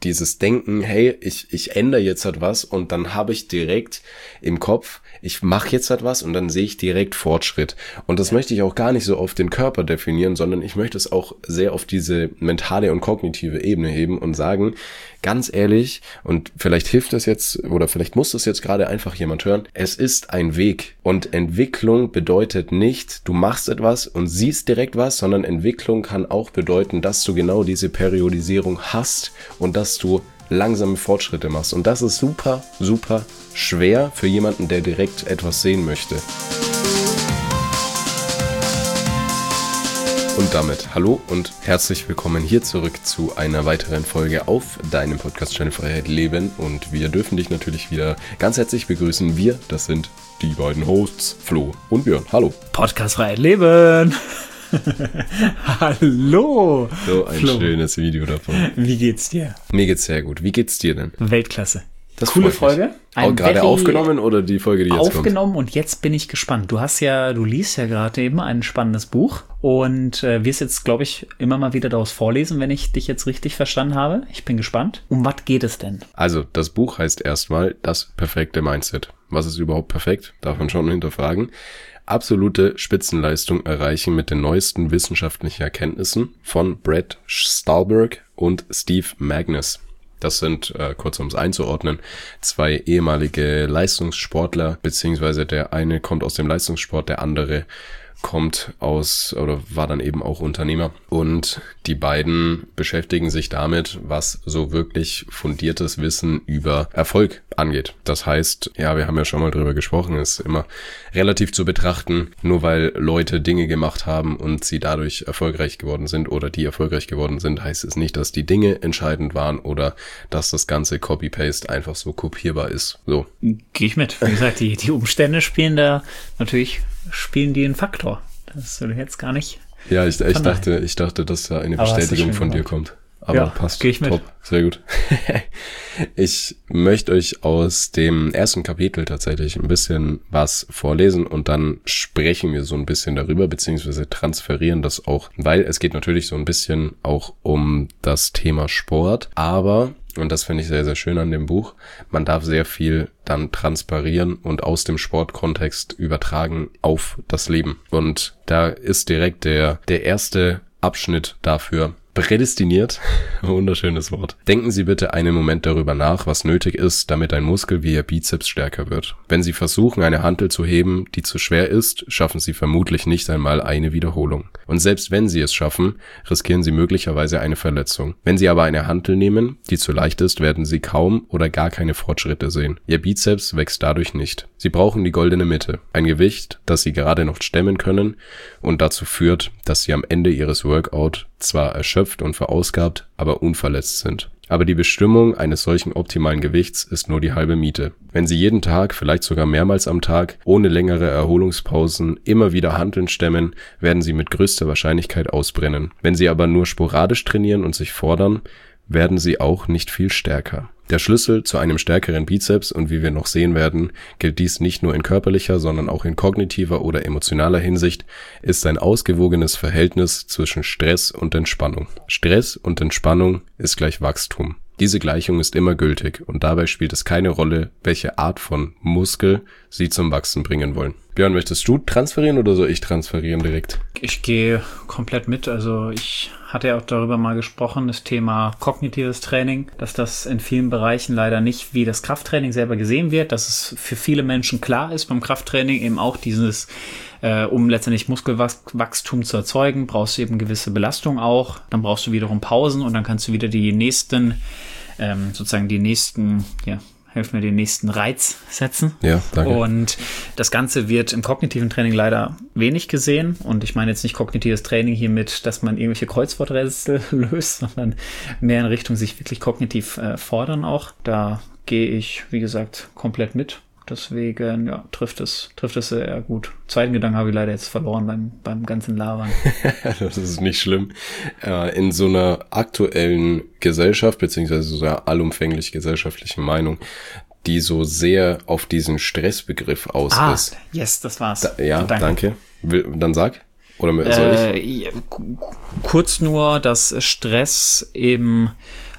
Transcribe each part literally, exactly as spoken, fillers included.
dieses Denken, hey, ich ich ändere jetzt halt was und dann habe ich direkt im Kopf, ich mache jetzt halt was und dann sehe ich direkt Fortschritt. Und das ja. möchte ich auch gar nicht so auf den Körper definieren, sondern ich möchte es auch sehr auf diese mentale und kognitive Ebene heben und sagen, ganz ehrlich, und vielleicht hilft das jetzt oder vielleicht muss das jetzt gerade einfach jemand hören, es ist ein Weg. Und Entwicklung bedeutet nicht, du machst etwas und siehst direkt was, sondern Entwicklung kann auch bedeuten, dass du genau diese Periodisierung hast und dass du langsame Fortschritte machst. Und das ist super, super schwer für jemanden, der direkt etwas sehen möchte. Und damit hallo und herzlich willkommen hier zurück zu einer weiteren Folge auf deinem Podcast-Channel Freiheit Leben. Und wir dürfen dich natürlich wieder ganz herzlich begrüßen. Wir, das sind die beiden Hosts, Flo und Björn. Hallo. Podcast Freiheit Leben. Hallo. So ein Flo. Schönes Video davon. Wie geht's dir? Mir geht's sehr gut. Wie geht's dir denn? Weltklasse. Das Coole Folge. Auch gerade aufgenommen oder die Folge, die jetzt aufgenommen kommt? Aufgenommen und jetzt bin ich gespannt. Du hast ja, du liest ja gerade eben ein spannendes Buch und äh, wirst jetzt, glaube ich, immer mal wieder daraus vorlesen, wenn ich dich jetzt richtig verstanden habe. Ich bin gespannt. Um was geht es denn? Also, das Buch heißt erstmal Das perfekte Mindset. Was ist überhaupt perfekt? Darf man schon hinterfragen. Absolute Spitzenleistung erreichen mit den neuesten wissenschaftlichen Erkenntnissen von Brad Stulberg und Steve Magness. Das sind, äh, kurz um es einzuordnen, zwei ehemalige Leistungssportler, beziehungsweise der eine kommt aus dem Leistungssport, der andere kommt aus oder war dann eben auch Unternehmer. Und die beiden beschäftigen sich damit, was so wirklich fundiertes Wissen über Erfolg angeht. Das heißt, ja, wir haben ja schon mal drüber gesprochen, ist immer relativ zu betrachten, nur weil Leute Dinge gemacht haben und sie dadurch erfolgreich geworden sind oder die erfolgreich geworden sind, heißt es nicht, dass die Dinge entscheidend waren oder dass das ganze Copy-Paste einfach so kopierbar ist. So. Gehe ich mit. Wie gesagt, die, die Umstände spielen da natürlich spielen die einen Faktor. Das würde ich jetzt gar nicht. Ja, ich, ich dachte, ich dachte, dass da eine Bestätigung von dir kommt. Aber ja, passt. Gehe ich mit. Top. Sehr gut. Ich möchte euch aus dem ersten Kapitel tatsächlich ein bisschen was vorlesen und dann sprechen wir so ein bisschen darüber, beziehungsweise transferieren das auch, weil es geht natürlich so ein bisschen auch um das Thema Sport, aber, und das finde ich sehr, sehr schön an dem Buch, man darf sehr viel dann transparieren und aus dem Sportkontext übertragen auf das Leben. Und da ist direkt der, der erste Abschnitt dafür prädestiniert. Wunderschönes Wort. Denken Sie bitte einen Moment darüber nach, was nötig ist, damit ein Muskel wie Ihr Bizeps stärker wird. Wenn Sie versuchen, eine Hantel zu heben, die zu schwer ist, schaffen Sie vermutlich nicht einmal eine Wiederholung. Und selbst wenn Sie es schaffen, riskieren Sie möglicherweise eine Verletzung. Wenn Sie aber eine Hantel nehmen, die zu leicht ist, werden Sie kaum oder gar keine Fortschritte sehen. Ihr Bizeps wächst dadurch nicht. Sie brauchen die goldene Mitte. Ein Gewicht, das Sie gerade noch stemmen können und dazu führt, dass Sie am Ende Ihres Workout zwar erschöpft und verausgabt, aber unverletzt sind. Aber die Bestimmung eines solchen optimalen Gewichts ist nur die halbe Miete. Wenn Sie jeden Tag, vielleicht sogar mehrmals am Tag, ohne längere Erholungspausen immer wieder Hanteln stemmen, werden Sie mit größter Wahrscheinlichkeit ausbrennen. Wenn Sie aber nur sporadisch trainieren und sich fordern, werden Sie auch nicht viel stärker. Der Schlüssel zu einem stärkeren Bizeps, und wie wir noch sehen werden, gilt dies nicht nur in körperlicher, sondern auch in kognitiver oder emotionaler Hinsicht, ist ein ausgewogenes Verhältnis zwischen Stress und Entspannung. Stress und Entspannung ist gleich Wachstum. Diese Gleichung ist immer gültig und dabei spielt es keine Rolle, welche Art von Muskel Sie zum Wachsen bringen wollen. Björn, möchtest du transferieren oder soll ich transferieren direkt? Ich gehe komplett mit. Also ich hatte ja auch darüber mal gesprochen, das Thema kognitives Training, dass das in vielen Bereichen leider nicht wie das Krafttraining selber gesehen wird, dass es für viele Menschen klar ist beim Krafttraining eben auch dieses, äh, um letztendlich Muskelwachstum zu erzeugen, brauchst du eben gewisse Belastung auch, dann brauchst du wiederum Pausen und dann kannst du wieder die nächsten, ähm, sozusagen die nächsten, ja, helf mir den nächsten Reiz setzen. Ja, danke. Und das Ganze wird im kognitiven Training leider wenig gesehen. Und ich meine jetzt nicht kognitives Training hiermit, dass man irgendwelche Kreuzworträtsel löst, sondern mehr in Richtung sich wirklich kognitiv äh, fordern auch. Da gehe ich, wie gesagt, komplett mit. Deswegen, ja, trifft es, trifft es sehr gut. Zweiten Gedanken habe ich leider jetzt verloren beim, beim ganzen Labern. Das ist nicht schlimm. In so einer aktuellen Gesellschaft, beziehungsweise so einer allumfänglich gesellschaftlichen Meinung, die so sehr auf diesen Stressbegriff aus ah, ist. Yes, das war's. Da, ja, danke. danke. Will, dann sag. Oder soll äh, ich? Kurz nur, dass Stress eben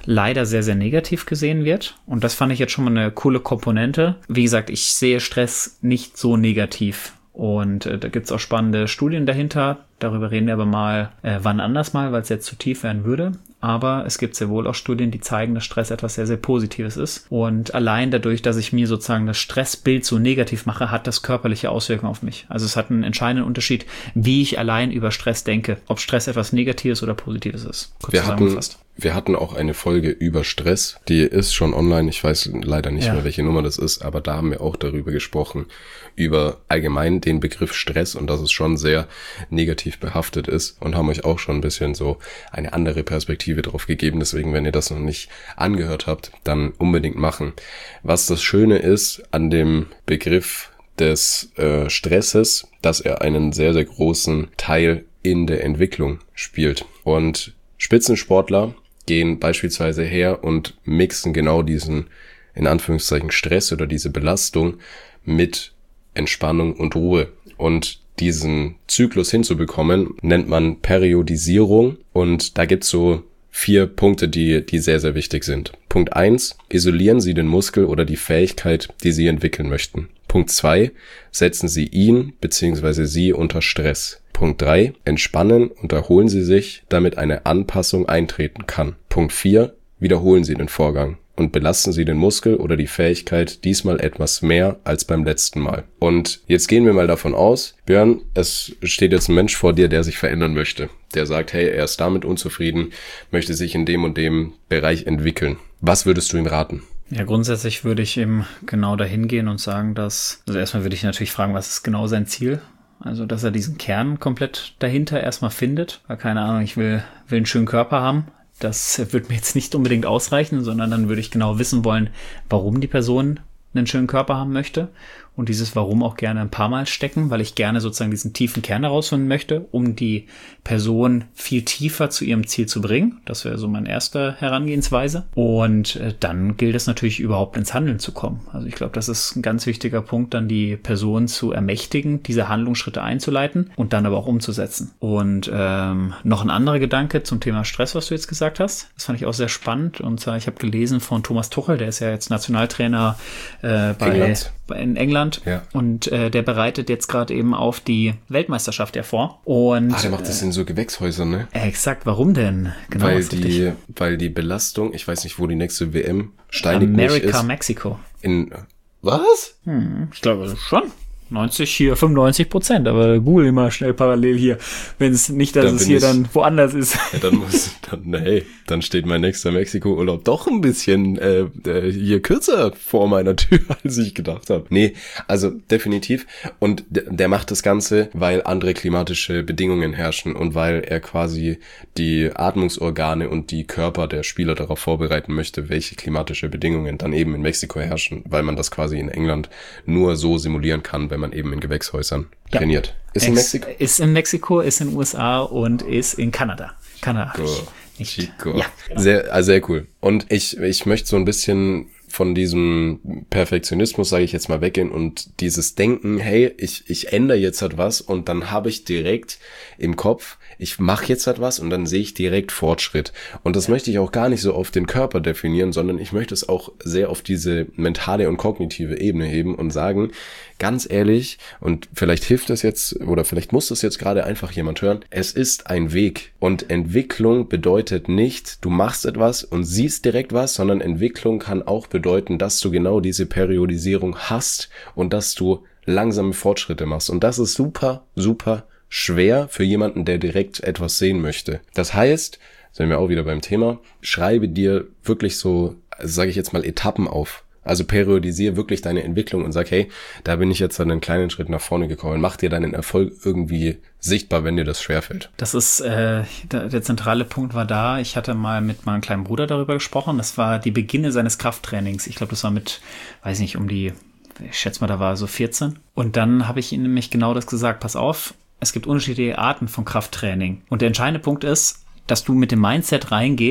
leider sehr, sehr negativ gesehen wird. Und das fand ich jetzt schon mal eine coole Komponente. Wie gesagt, ich sehe Stress nicht so negativ. Und äh, da gibt's auch spannende Studien dahinter. Darüber reden wir aber mal äh, wann anders mal, weil es jetzt zu tief werden würde. Aber es gibt sehr wohl auch Studien, die zeigen, dass Stress etwas sehr, sehr Positives ist. Und allein dadurch, dass ich mir sozusagen das Stressbild so negativ mache, hat das körperliche Auswirkungen auf mich. Also es hat einen entscheidenden Unterschied, wie ich allein über Stress denke. Ob Stress etwas Negatives oder Positives ist. Kurz wir zusammengefasst. Hatten, wir hatten auch eine Folge über Stress. Die ist schon online. Ich weiß leider nicht ja. mehr, welche Nummer das ist. Aber da haben wir auch darüber gesprochen, über allgemein den Begriff Stress und dass es schon sehr negativ behaftet ist. Und haben euch auch schon ein bisschen so eine andere Perspektive drauf gegeben. Deswegen, wenn ihr das noch nicht angehört habt, dann unbedingt machen. Was das Schöne ist an dem Begriff des äh, Stresses, dass er einen sehr, sehr großen Teil in der Entwicklung spielt. Und Spitzensportler gehen beispielsweise her und mixen genau diesen, in Anführungszeichen, Stress oder diese Belastung mit Entspannung und Ruhe. Und diesen Zyklus hinzubekommen, nennt man Periodisierung. Und da gibt's so vier Punkte, die, die sehr, sehr wichtig sind. Punkt eins, isolieren Sie den Muskel oder die Fähigkeit, die Sie entwickeln möchten. Punkt zwei, setzen Sie ihn bzw. Sie unter Stress. Punkt drei, entspannen und erholen Sie sich, damit eine Anpassung eintreten kann. Punkt vier, wiederholen Sie den Vorgang und belasten Sie den Muskel oder die Fähigkeit diesmal etwas mehr als beim letzten Mal. Und jetzt gehen wir mal davon aus, Björn, es steht jetzt ein Mensch vor dir, der sich verändern möchte. Der sagt, hey, er ist damit unzufrieden, möchte sich in dem und dem Bereich entwickeln. Was würdest du ihm raten? Ja, grundsätzlich würde ich eben genau dahin gehen und sagen, dass, also erstmal würde ich natürlich fragen, was ist genau sein Ziel? Also, dass er diesen Kern komplett dahinter erstmal findet. Weil, keine Ahnung, ich will, will einen schönen Körper haben. Das wird mir jetzt nicht unbedingt ausreichen, sondern dann würde ich genau wissen wollen, warum die Person einen schönen Körper haben möchte. Und dieses Warum auch gerne ein paar Mal stecken, weil ich gerne sozusagen diesen tiefen Kern herausfinden möchte, um die Person viel tiefer zu ihrem Ziel zu bringen. Das wäre so meine erste Herangehensweise. Und äh, dann gilt es natürlich überhaupt ins Handeln zu kommen. Also ich glaube, das ist ein ganz wichtiger Punkt, dann die Person zu ermächtigen, diese Handlungsschritte einzuleiten und dann aber auch umzusetzen. Und ähm, noch ein anderer Gedanke zum Thema Stress, was du jetzt gesagt hast. Das fand ich auch sehr spannend. Und zwar, ich habe gelesen von Thomas Tuchel, der ist ja jetzt Nationaltrainer äh, bei England. in England. Ja. Und äh, der bereitet jetzt gerade eben auf die Weltmeisterschaft ja vor. Und, ah, der macht das in so Gewächshäusern, ne? Äh, exakt, warum denn? Genau, weil, die, weil die Belastung, ich weiß nicht, wo die nächste W M steinig ist. America, Mexiko. In, was? Hm, ich glaube schon. neunzig, hier fünfundneunzig Prozent, aber Google immer schnell parallel hier, wenn es nicht, dass da es hier ich, dann woanders ist. Ja, dann muss, dann, hey, dann steht mein nächster Mexiko-Urlaub doch ein bisschen äh, äh, hier kürzer vor meiner Tür, als ich gedacht habe. Nee, also definitiv. Und d- der macht das Ganze, weil andere klimatische Bedingungen herrschen und weil er quasi die Atmungsorgane und die Körper der Spieler darauf vorbereiten möchte, welche klimatische Bedingungen dann eben in Mexiko herrschen, weil man das quasi in England nur so simulieren kann, wenn man eben in Gewächshäusern ja. trainiert. Ist Ex- in Mexiko? Ist in Mexiko, ist in den U S A und ist in Kanada. Kanada. Cool. Chico. Ja, genau. Sehr, also sehr cool. Und ich, ich möchte so ein bisschen von diesem Perfektionismus, sage ich jetzt mal, weggehen und dieses Denken, hey, ich, ich ändere jetzt halt was und dann habe ich direkt im Kopf, ich mache jetzt halt was und dann sehe ich direkt Fortschritt. Und das möchte ich auch gar nicht so auf den Körper definieren, sondern ich möchte es auch sehr auf diese mentale und kognitive Ebene heben und sagen, ganz ehrlich, und vielleicht hilft das jetzt oder vielleicht muss das jetzt gerade einfach jemand hören, es ist ein Weg und Entwicklung bedeutet nicht, du machst etwas und siehst direkt was, sondern Entwicklung kann auch bedeuten, dass du genau diese Periodisierung hast und dass du langsame Fortschritte machst. Und das ist super, super schwer für jemanden, der direkt etwas sehen möchte. Das heißt, sind wir auch wieder beim Thema, schreibe dir wirklich so, also sage ich jetzt mal, Etappen auf. Also periodisiere wirklich deine Entwicklung und sag, hey, da bin ich jetzt einen kleinen Schritt nach vorne gekommen. Mach dir deinen Erfolg irgendwie sichtbar, wenn dir das schwerfällt. Das ist, äh, der, der zentrale Punkt war da, ich hatte mal mit meinem kleinen Bruder darüber gesprochen, das war die Beginne seines Krafttrainings. Ich glaube, das war mit, weiß nicht, um die, ich schätze mal, da war er so vierzehn. Und dann habe ich ihm nämlich genau das gesagt, pass auf, es gibt unterschiedliche Arten von Krafttraining. Und der entscheidende Punkt ist, dass du mit dem Mindset reingehst,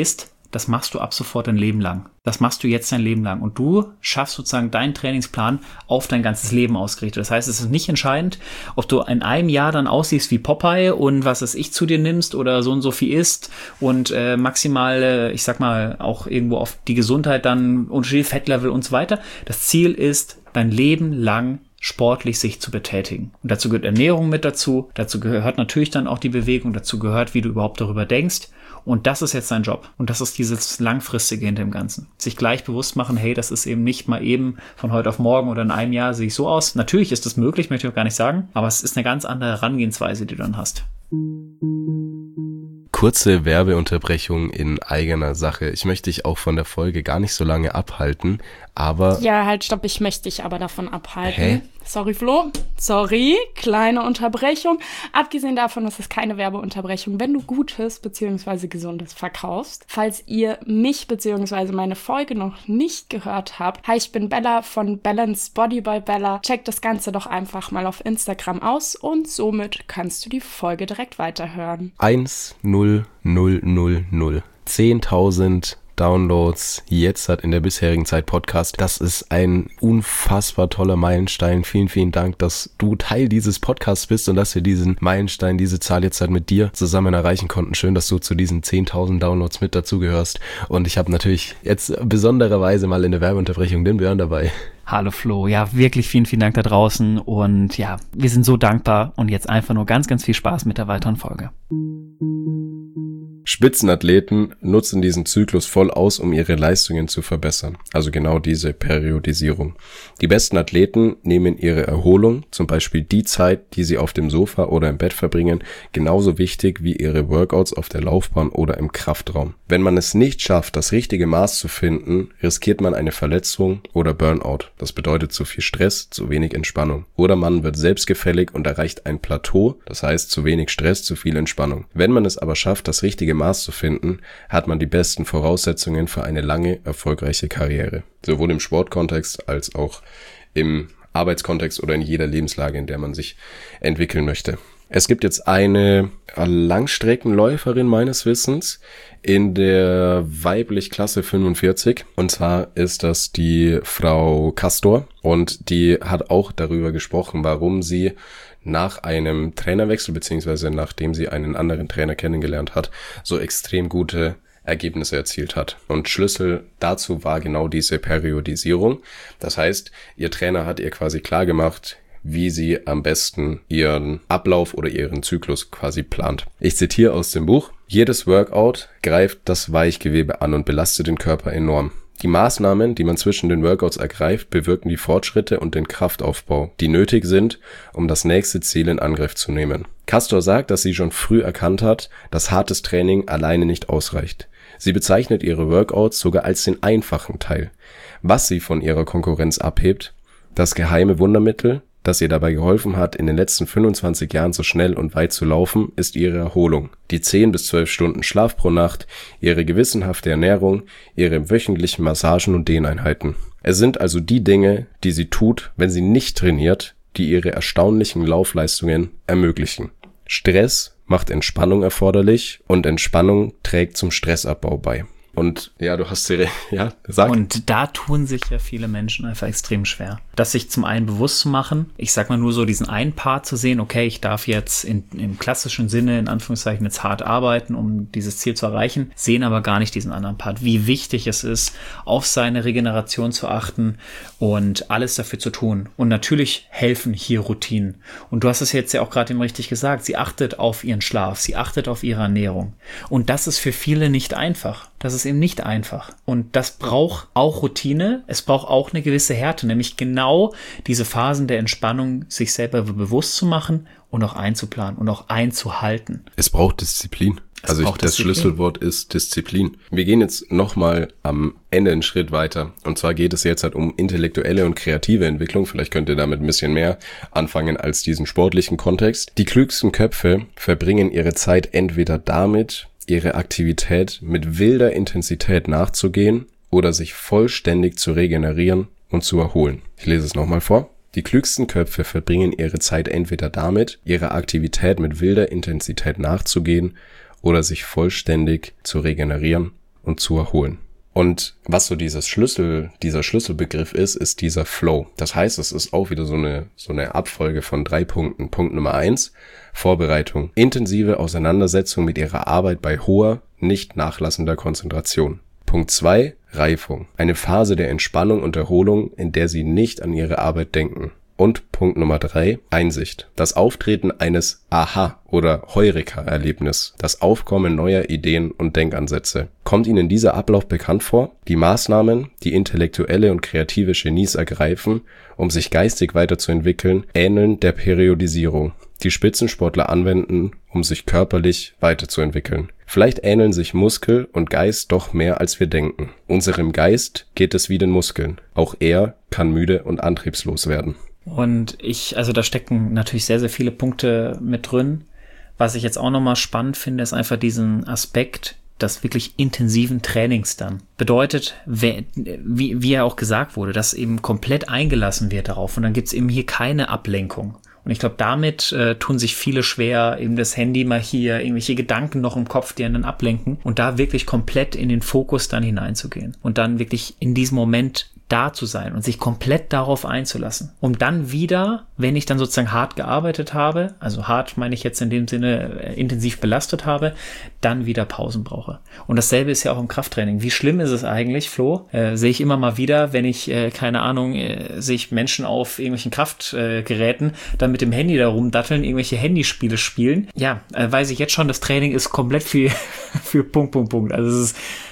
das machst du ab sofort dein Leben lang. Das machst du jetzt dein Leben lang. Und du schaffst sozusagen deinen Trainingsplan auf dein ganzes Leben ausgerichtet. Das heißt, es ist nicht entscheidend, ob du in einem Jahr dann aussiehst wie Popeye und was es ich zu dir nimmst oder so und so viel isst und äh, maximal, äh, ich sag mal, auch irgendwo auf die Gesundheit dann unterschiedliche Fettlevel und so weiter. Das Ziel ist, dein Leben lang sportlich sich zu betätigen. Und dazu gehört Ernährung mit dazu. Dazu gehört natürlich dann auch die Bewegung. Dazu gehört, wie du überhaupt darüber denkst. Und das ist jetzt dein Job. Und das ist dieses Langfristige hinter dem Ganzen. Sich gleich bewusst machen, hey, das ist eben nicht mal eben von heute auf morgen oder in einem Jahr sehe ich so aus. Natürlich ist das möglich, möchte ich auch gar nicht sagen. Aber es ist eine ganz andere Herangehensweise, die du dann hast. Kurze Werbeunterbrechung in eigener Sache. Ich möchte dich auch von der Folge gar nicht so lange abhalten, aber... Ja, halt, stopp, ich möchte dich aber davon abhalten. Hä? Sorry, Flo. Sorry, kleine Unterbrechung. Abgesehen davon ist es keine Werbeunterbrechung, wenn du Gutes bzw. Gesundes verkaufst. Falls ihr mich bzw. meine Folge noch nicht gehört habt, hi, ich bin Bella von Balance Body by Bella. Checkt das Ganze doch einfach mal auf Instagram aus und somit kannst du die Folge direkt weiterhören. eins null null null null. zehntausend Downloads jetzt hat in der bisherigen Zeit Podcast. Das ist ein unfassbar toller Meilenstein. Vielen, vielen Dank, dass du Teil dieses Podcasts bist und dass wir diesen Meilenstein, diese Zahl jetzt halt mit dir zusammen erreichen konnten. Schön, dass du zu diesen zehntausend Downloads mit dazugehörst. Und ich habe natürlich jetzt besondererweise mal in der Werbeunterbrechung den Björn dabei. Hallo Flo, ja wirklich vielen, vielen Dank da draußen und ja, wir sind so dankbar und jetzt einfach nur ganz, ganz viel Spaß mit der weiteren Folge. Spitzenathleten nutzen diesen Zyklus voll aus, um ihre Leistungen zu verbessern. Also genau diese Periodisierung. Die besten Athleten nehmen ihre Erholung, zum Beispiel die Zeit, die sie auf dem Sofa oder im Bett verbringen, genauso wichtig wie ihre Workouts auf der Laufbahn oder im Kraftraum. Wenn man es nicht schafft, das richtige Maß zu finden, riskiert man eine Verletzung oder Burnout. Das bedeutet zu viel Stress, zu wenig Entspannung. Oder man wird selbstgefällig und erreicht ein Plateau, das heißt zu wenig Stress, zu viel Entspannung. Wenn man es aber schafft, das richtige Maß zu finden, hat man die besten Voraussetzungen für eine lange, erfolgreiche Karriere. Sowohl im Sportkontext als auch im Arbeitskontext oder in jeder Lebenslage, in der man sich entwickeln möchte. Es gibt jetzt eine Langstreckenläuferin meines Wissens in der weiblich Klasse fünfundvierzig. Und zwar ist das die Frau Castor. Und die hat auch darüber gesprochen, warum sie nach einem Trainerwechsel, beziehungsweise nachdem sie einen anderen Trainer kennengelernt hat, so extrem gute Ergebnisse erzielt hat. Und Schlüssel dazu war genau diese Periodisierung. Das heißt, ihr Trainer hat ihr quasi klar gemacht, wie sie am besten ihren Ablauf oder ihren Zyklus quasi plant. Ich zitiere aus dem Buch: Jedes Workout greift das Weichgewebe an und belastet den Körper enorm. Die Maßnahmen, die man zwischen den Workouts ergreift, bewirken die Fortschritte und den Kraftaufbau, die nötig sind, um das nächste Ziel in Angriff zu nehmen. Castor sagt, dass sie schon früh erkannt hat, dass hartes Training alleine nicht ausreicht. Sie bezeichnet ihre Workouts sogar als den einfachen Teil. Was sie von ihrer Konkurrenz abhebt: das geheime Wundermittel, das ihr dabei geholfen hat, in den letzten fünfundzwanzig Jahren so schnell und weit zu laufen, ist ihre Erholung. Die zehn bis zwölf Stunden Schlaf pro Nacht, ihre gewissenhafte Ernährung, ihre wöchentlichen Massagen und Dehneinheiten. Es sind also die Dinge, die sie tut, wenn sie nicht trainiert, die ihre erstaunlichen Laufleistungen ermöglichen. Stress macht Entspannung erforderlich und Entspannung trägt zum Stressabbau bei. Und ja, du hast sie, ja, gesagt. Und da tun sich ja viele Menschen einfach extrem schwer. Das sich zum einen bewusst zu machen, ich sag mal nur so diesen einen Part zu sehen, okay, ich darf jetzt in, im klassischen Sinne, in Anführungszeichen, jetzt hart arbeiten, um dieses Ziel zu erreichen, sehen aber gar nicht diesen anderen Part, wie wichtig es ist, auf seine Regeneration zu achten und alles dafür zu tun. Und natürlich helfen hier Routinen. Und du hast es jetzt ja auch gerade eben richtig gesagt, sie achtet auf ihren Schlaf, sie achtet auf ihre Ernährung. Und das ist für viele nicht einfach. Das ist eben nicht einfach. Und das braucht auch Routine. Es braucht auch eine gewisse Härte, nämlich genau diese Phasen der Entspannung sich selber bewusst zu machen und auch einzuplanen und auch einzuhalten. Es braucht Disziplin. Es also ich, das Disziplin. Schlüsselwort ist Disziplin. Wir gehen jetzt nochmal am Ende einen Schritt weiter. Und zwar geht es jetzt halt um intellektuelle und kreative Entwicklung. Vielleicht könnt ihr damit ein bisschen mehr anfangen als diesen sportlichen Kontext. Die klügsten Köpfe verbringen ihre Zeit entweder damit, ihre Aktivität mit wilder Intensität nachzugehen oder sich vollständig zu regenerieren und zu erholen. Ich lese es nochmal vor. Die klügsten Köpfe verbringen ihre Zeit entweder damit, ihre Aktivität mit wilder Intensität nachzugehen oder sich vollständig zu regenerieren und zu erholen. Und was so dieses Schlüssel, dieser Schlüsselbegriff ist, ist dieser Flow. Das heißt, es ist auch wieder so eine, so eine Abfolge von drei Punkten. Punkt Nummer eins, Vorbereitung. Intensive Auseinandersetzung mit ihrer Arbeit bei hoher, nicht nachlassender Konzentration. Punkt zwei, Reifung. Eine Phase der Entspannung und Erholung, in der sie nicht an ihre Arbeit denken. Und Punkt Nummer drei, Einsicht. Das Auftreten eines Aha- oder Heureka-Erlebnis. Das Aufkommen neuer Ideen und Denkansätze. Kommt Ihnen dieser Ablauf bekannt vor? Die Maßnahmen, die intellektuelle und kreative Genies ergreifen, um sich geistig weiterzuentwickeln, ähneln der Periodisierung, die Spitzensportler anwenden, um sich körperlich weiterzuentwickeln. Vielleicht ähneln sich Muskel und Geist doch mehr, als wir denken. Unserem Geist geht es wie den Muskeln. Auch er kann müde und antriebslos werden. Und ich, also da stecken natürlich sehr, sehr viele Punkte mit drin. Was ich jetzt auch nochmal spannend finde, ist einfach diesen Aspekt des wirklich intensiven Trainings dann. Bedeutet, wie, wie ja auch gesagt wurde, dass eben komplett eingelassen wird darauf und dann gibt's eben hier keine Ablenkung. Und ich glaube, damit äh, tun sich viele schwer, eben das Handy mal hier, irgendwelche Gedanken noch im Kopf, die einen dann ablenken und da wirklich komplett in den Fokus dann hineinzugehen und dann wirklich in diesem Moment da zu sein und sich komplett darauf einzulassen, um dann wieder, wenn ich dann sozusagen hart gearbeitet habe, also hart meine ich jetzt in dem Sinne äh, intensiv belastet habe, dann wieder Pausen brauche. Und dasselbe ist ja auch im Krafttraining. Wie schlimm ist es eigentlich, Flo? Äh, sehe ich immer mal wieder, wenn ich, äh, keine Ahnung, äh, sehe ich Menschen auf irgendwelchen Kraftgeräten, äh, dann mit dem Handy da rumdatteln, irgendwelche Handyspiele spielen. Ja, äh, weiß ich jetzt schon, das Training ist komplett für, für Punkt, Punkt, Punkt. Also es ist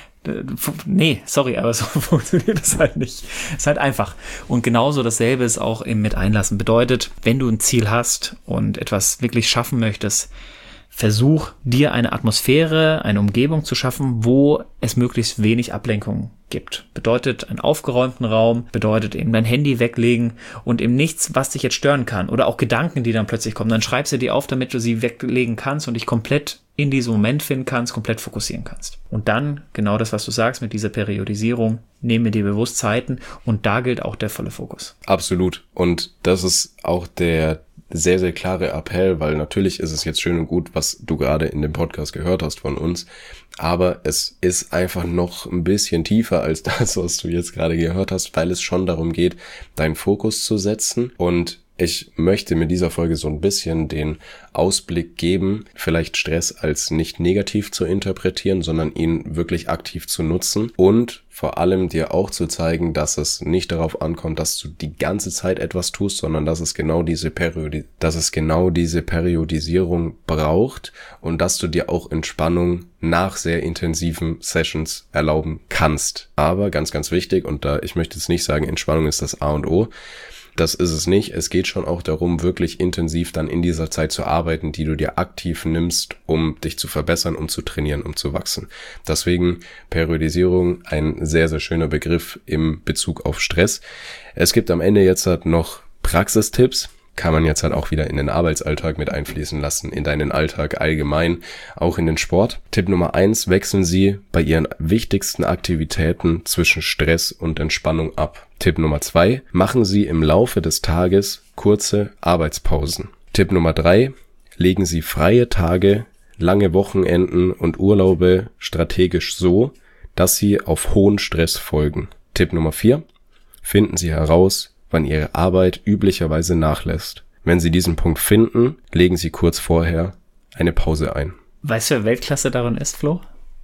Nee, sorry, aber so funktioniert das halt nicht. Es ist halt einfach. Und genauso dasselbe ist auch eben mit Einlassen. Bedeutet, wenn du ein Ziel hast und etwas wirklich schaffen möchtest, versuch dir eine Atmosphäre, eine Umgebung zu schaffen, wo es möglichst wenig Ablenkung gibt. Bedeutet einen aufgeräumten Raum, bedeutet eben dein Handy weglegen und eben nichts, was dich jetzt stören kann. Oder auch Gedanken, die dann plötzlich kommen. Dann schreibst du die auf, damit du sie weglegen kannst und dich komplett in diesem Moment finden kannst, komplett fokussieren kannst. Und dann, genau das, was du sagst mit dieser Periodisierung, nehme dir bewusst Zeiten und da gilt auch der volle Fokus. Absolut. Und das ist auch der sehr, sehr klare Appell, weil natürlich ist es jetzt schön und gut, was du gerade in dem Podcast gehört hast von uns, aber es ist einfach noch ein bisschen tiefer als das, was du jetzt gerade gehört hast, weil es schon darum geht, deinen Fokus zu setzen. Und ich möchte mit dieser Folge so ein bisschen den Ausblick geben, vielleicht Stress als nicht negativ zu interpretieren, sondern ihn wirklich aktiv zu nutzen und vor allem dir auch zu zeigen, dass es nicht darauf ankommt, dass du die ganze Zeit etwas tust, sondern dass es genau diese Periodi- dass es genau diese Periodisierung braucht und dass du dir auch Entspannung nach sehr intensiven Sessions erlauben kannst. Aber ganz, ganz wichtig, und da ich möchte jetzt nicht sagen, Entspannung ist das A und O, das ist es nicht. Es geht schon auch darum, wirklich intensiv dann in dieser Zeit zu arbeiten, die du dir aktiv nimmst, um dich zu verbessern, um zu trainieren, um zu wachsen. Deswegen Periodisierung, ein sehr, sehr schöner Begriff im Bezug auf Stress. Es gibt am Ende jetzt halt noch Praxistipps. Kann man jetzt halt auch wieder in den Arbeitsalltag mit einfließen lassen, in deinen Alltag allgemein, auch in den Sport. Tipp Nummer eins, wechseln Sie bei Ihren wichtigsten Aktivitäten zwischen Stress und Entspannung ab. Tipp Nummer zwei, machen Sie im Laufe des Tages kurze Arbeitspausen. Tipp Nummer drei, legen Sie freie Tage, lange Wochenenden und Urlaube strategisch so, dass sie auf hohen Stress folgen. Tipp Nummer vier, finden Sie heraus, wann Ihre Arbeit üblicherweise nachlässt. Wenn Sie diesen Punkt finden, legen Sie kurz vorher eine Pause ein. Weißt du, wer Weltklasse darin ist, Flo?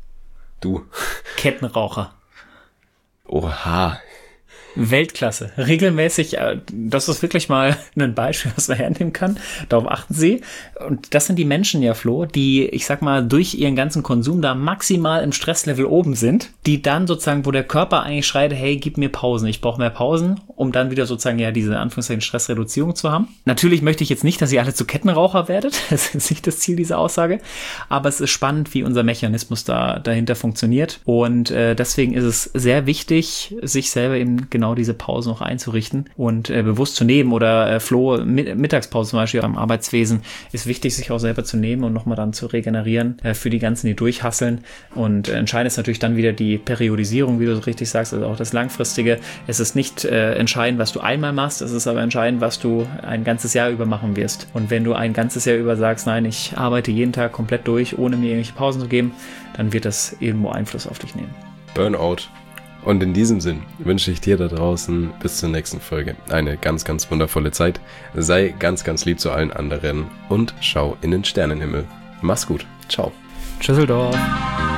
Du. Kettenraucher. Oha. Weltklasse. Regelmäßig, das ist wirklich mal ein Beispiel, was man hernehmen kann. Darauf achten Sie. Und das sind die Menschen ja, Flo, die, ich sag mal, durch ihren ganzen Konsum da maximal im Stresslevel oben sind, die dann sozusagen, wo der Körper eigentlich schreit, hey, gib mir Pausen, ich brauche mehr Pausen, um dann wieder sozusagen ja diese Anführungszeichen Stressreduzierung zu haben. Natürlich möchte ich jetzt nicht, dass ihr alle zu Kettenraucher werdet. Das ist nicht das Ziel dieser Aussage. Aber es ist spannend, wie unser Mechanismus da dahinter funktioniert. Und äh, deswegen ist es sehr wichtig, sich selber eben genau genau diese Pause noch einzurichten und äh, bewusst zu nehmen. Oder äh, Flo, mit, Mittagspause zum Beispiel beim Arbeitswesen ist wichtig, sich auch selber zu nehmen und nochmal dann zu regenerieren äh, für die ganzen, die durchhasseln. Und äh, entscheidend ist natürlich dann wieder die Periodisierung, wie du so richtig sagst, also auch das Langfristige. Es ist nicht äh, entscheidend, was du einmal machst, es ist aber entscheidend, was du ein ganzes Jahr über machen wirst. Und wenn du ein ganzes Jahr über sagst, nein, ich arbeite jeden Tag komplett durch, ohne mir irgendwelche Pausen zu geben, dann wird das irgendwo Einfluss auf dich nehmen. Burnout. Und in diesem Sinn wünsche ich dir da draußen bis zur nächsten Folge eine ganz, ganz wundervolle Zeit. Sei ganz, ganz lieb zu allen anderen und schau in den Sternenhimmel. Mach's gut. Ciao. Tschüsseldorf.